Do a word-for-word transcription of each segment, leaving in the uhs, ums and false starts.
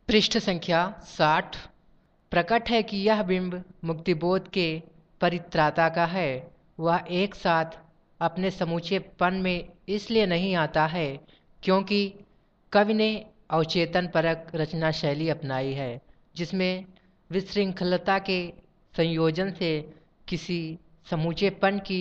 पृष्ठ संख्या साठ। प्रकट है कि यह बिंब मुक्तिबोध के परित्राता का है। वह एक साथ अपने समूचे पन में इसलिए नहीं आता है क्योंकि कवि ने अवचेतन परक रचना शैली अपनाई है, जिसमें विशृंखलता के संयोजन से किसी समूचेपन की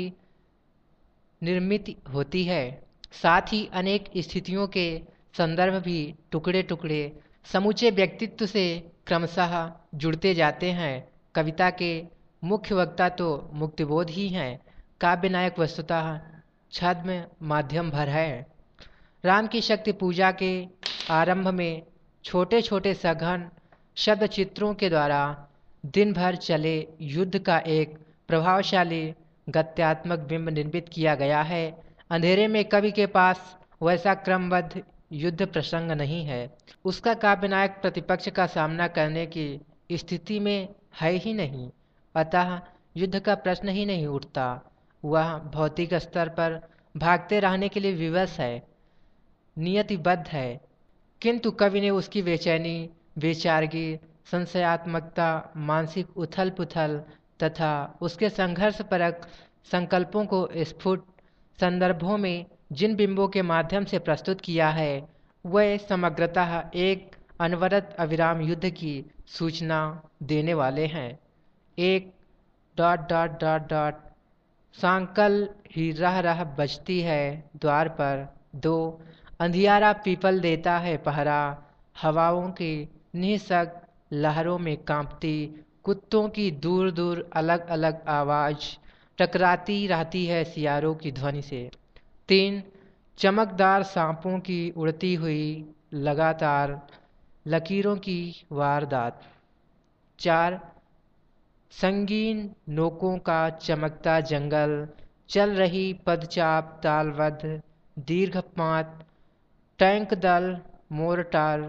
निर्मित होती है। साथ ही अनेक स्थितियों के संदर्भ भी टुकड़े टुकड़े समूचे व्यक्तित्व से क्रमशः जुड़ते जाते हैं। कविता के मुख्य वक्ता तो मुक्तिबोध ही हैं। काव्य नायक वस्तुतः छद्म माध्यम भर है। राम की शक्ति पूजा के आरंभ में छोटे छोटे सघन शब्द चित्रों के द्वारा दिन भर चले युद्ध का एक प्रभावशाली गत्यात्मक बिंब निर्मित किया गया है। अंधेरे में कवि के पास वैसा क्रमबद्ध युद्ध प्रसंग नहीं है। उसका काव्य नायक प्रतिपक्ष का सामना करने की स्थिति में है ही नहीं, अतः युद्ध का प्रश्न ही नहीं उठता। वह भौतिक स्तर पर भागते रहने के लिए विवश है, नियतिबद्ध है, किंतु कवि ने उसकी बेचैनी, बेचारगी, संशयात्मकता, मानसिक उथल पुथल तथा उसके संघर्ष परक संकल्पों को स्फुट संदर्भों में जिन बिंबों के माध्यम से प्रस्तुत किया है, वह समग्रतः एक अनवरत अविराम युद्ध की सूचना देने वाले हैं। एक डॉट डॉट डॉट डॉट सांकल ही रह रह बजती है द्वार पर। दो अंधियारा पीपल देता है पहरा, हवाओं की निःशक लहरों में कांपती कुत्तों की दूर दूर अलग अलग आवाज टकराती रहती है सियारों की ध्वनि से। तीन चमकदार सांपों की उड़ती हुई लगातार लकीरों की वारदात। चार संगीन नोकों का चमकता जंगल, चल रही पदचाप तालबद्ध दीर्घपात, टैंक दल, मोर्टार,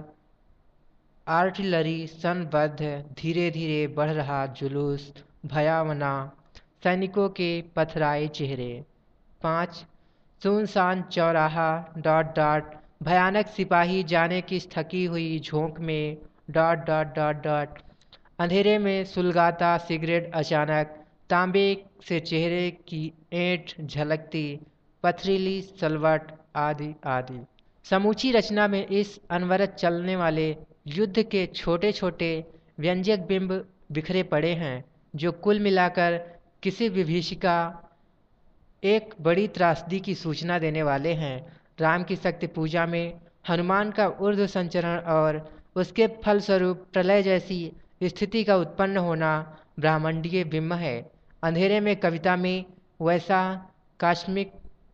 आर्टिलरी संबद्ध धीरे धीरे बढ़ रहा जुलूस, भयावना सैनिकों के पथराए चेहरे। पाँच सुनसान चौराहा डॉट डॉट भयानक सिपाही जाने की थकी हुई झोंक में डॉट डॉट डॉट डॉट अंधेरे में सुलगाता सिगरेट अचानक, तांबे से चेहरे की ऐंठ झलकती पथरीली सलवट आदि आदि। समूची रचना में इस अनवरत चलने वाले युद्ध के छोटे छोटे व्यंजक बिंब बिखरे पड़े हैं, जो कुल मिलाकर किसी विभीषिका एक बड़ी त्रासदी की सूचना देने वाले हैं। राम की शक्ति पूजा में हनुमान का ऊर्ध्व संचरण और उसके फलस्वरूप प्रलय जैसी स्थिति का उत्पन्न होना ब्रह्मांडीय बिंब है। अंधेरे में कविता में वैसा कास्मिक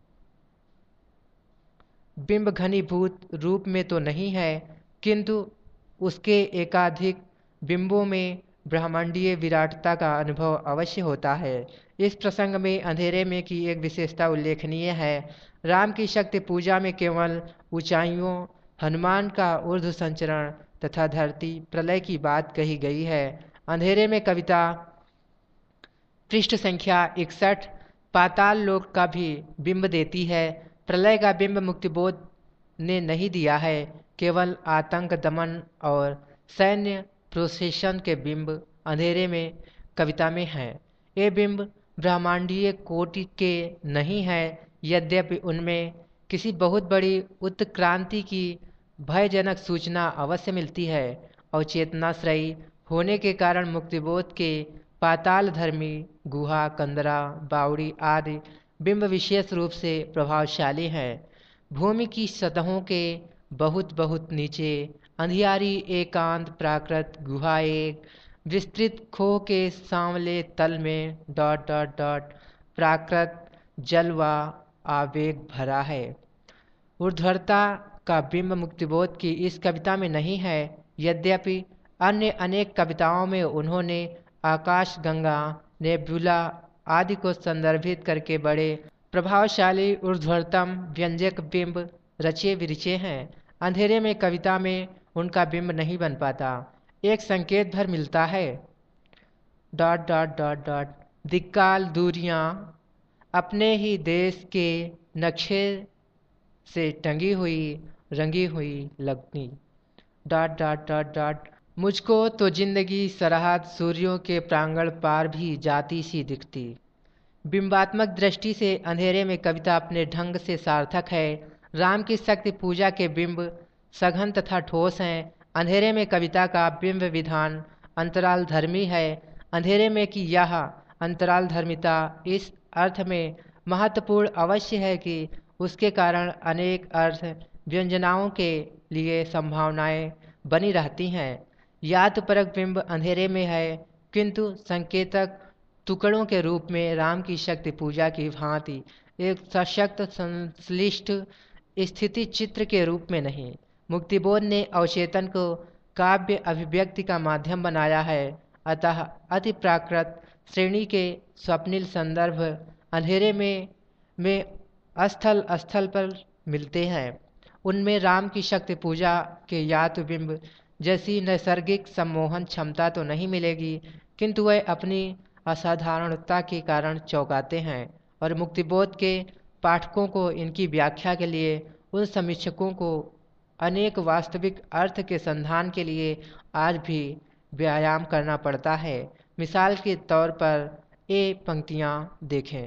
बिंब घनीभूत रूप में तो नहीं है, किंतु उसके एकाधिक बिंबों में ब्रह्मांडीय विराटता का अनुभव अवश्य होता है। इस प्रसंग में अंधेरे में की एक विशेषता उल्लेखनीय है। राम की शक्ति पूजा में केवल ऊंचाइयों, हनुमान का ऊर्ध्व संचरण तथा धरती प्रलय की बात कही गई है। अंधेरे में कविता पृष्ठ संख्या इकसठ पाताल लोक का भी बिंब देती है। प्रलय का बिंब मुक्तिबोध ने नहीं दिया है, केवल आतंक दमन और सैन्य प्रोसेशन के बिंब अंधेरे में कविता में हैं। ये बिंब ब्रह्मांडीय कोटि के नहीं है, यद्यपि उनमें किसी बहुत बड़ी उत्क्रांति की भयजनक सूचना अवश्य मिलती है और चेतनाश्रयी होने के कारण मुक्तिबोध के पाताल धर्मी गुहा, कंदरा, बावड़ी आदि बिंब विशेष रूप से प्रभावशाली हैं। भूमि की सतहों के बहुत बहुत नीचे अंधियारी एकांत प्राकृत गुहा एक विस्तृत खो के सांवले तल में डॉट डॉट डॉट प्राकृत जलवा आवेग भरा है। ऊर्ध्वता का बिंब मुक्तिबोध की इस कविता में नहीं है, यद्यपि अन्य अनेक कविताओं में उन्होंने आकाश गंगा, नेबुला आदि को संदर्भित करके बड़े प्रभावशाली ऊर्ध्वतम व्यंजक बिंब रचे विरचे हैं। अंधेरे में कविता में उनका बिंब नहीं बन पाता। एक संकेत भर मिलता है डॉट डॉट डॉट डॉट दिक्काल दूरियां अपने ही देश के नक्शे से टंगी हुई रंगी हुई लगती। डॉट डॉट डॉट डॉट मुझको तो जिंदगी सरहद सूर्यों के प्रांगण पार भी जाती सी दिखती। बिंबात्मक दृष्टि से अंधेरे में कविता अपने ढंग से सार्थक है। राम की शक्ति पूजा के बिंब सघन तथा ठोस हैं। अंधेरे में कविता का बिंब विधान अंतराल धर्मी है। अंधेरे में कि यह अंतराल धर्मिता इस अर्थ में महत्वपूर्ण अवश्य है कि उसके कारण अनेक अर्थ व्यंजनाओं के लिए संभावनाएं बनी रहती हैं। यादपरक बिंब अंधेरे में है, किंतु संकेतक टुकड़ों के रूप में राम की शक्ति पूजा की भांति एक सशक्त संश्लिष्ट स्थिति चित्र के रूप में नहीं। मुक्तिबोध ने अवचेतन को काव्य अभिव्यक्ति का माध्यम बनाया है, अतः अति प्राकृत श्रेणी के स्वप्निल संदर्भ अंधेरे में में स्थल स्थल पर मिलते हैं। उनमें राम की शक्ति पूजा के यातबिंब जैसी नैसर्गिक सम्मोहन क्षमता तो नहीं मिलेगी, किंतु वह अपनी असाधारणता के कारण चौंकाते हैं और मुक्तिबोध के पाठकों को इनकी व्याख्या के लिए उन समीक्षकों को अनेक वास्तविक अर्थ के संधान के लिए आज भी व्यायाम करना पड़ता है। मिसाल के तौर पर ये पंक्तियाँ देखें।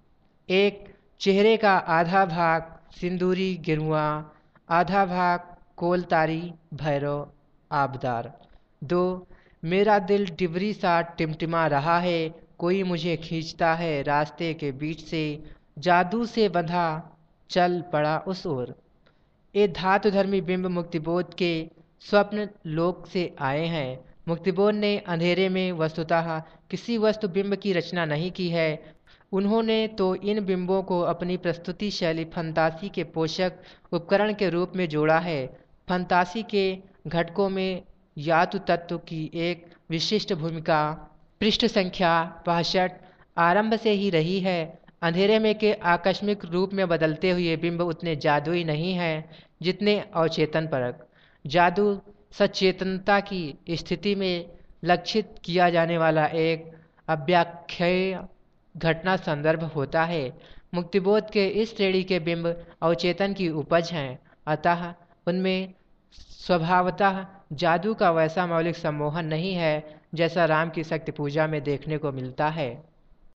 एक, चेहरे का आधा भाग सिंदूरी गिरुआ, आधा भाग कोलतारी भैरव आबदार। दो, मेरा दिल डिबरी सा टिमटिमा रहा है, कोई मुझे खींचता है रास्ते के बीच से, जादू से बंधा चल पड़ा उस ओर। ये धातुधर्मी बिंब मुक्तिबोध के स्वप्न लोक से आए हैं। मुक्तिबोध ने अंधेरे में वस्तुतः किसी वस्तु बिंब की रचना नहीं की है। उन्होंने तो इन बिंबों को अपनी प्रस्तुति शैली फंतासी के पोषक उपकरण के रूप में जोड़ा है। फंतासी के घटकों में यातु तत्व की एक विशिष्ट भूमिका पृष्ठ संख्या बासठ आरंभ से ही रही है। अंधेरे में के आकस्मिक रूप में बदलते हुए बिंब उतने जादुई नहीं हैं जितने अवचेतन परक। जादू सचेतनता की स्थिति में लक्षित किया जाने वाला एक अव्याख्येय घटना संदर्भ होता है। मुक्तिबोध के इस श्रेणी के बिंब अवचेतन की उपज हैं, अतः उनमें स्वभावतः जादू का वैसा मौलिक सम्मोहन नहीं है जैसा राम की शक्ति पूजा में देखने को मिलता है।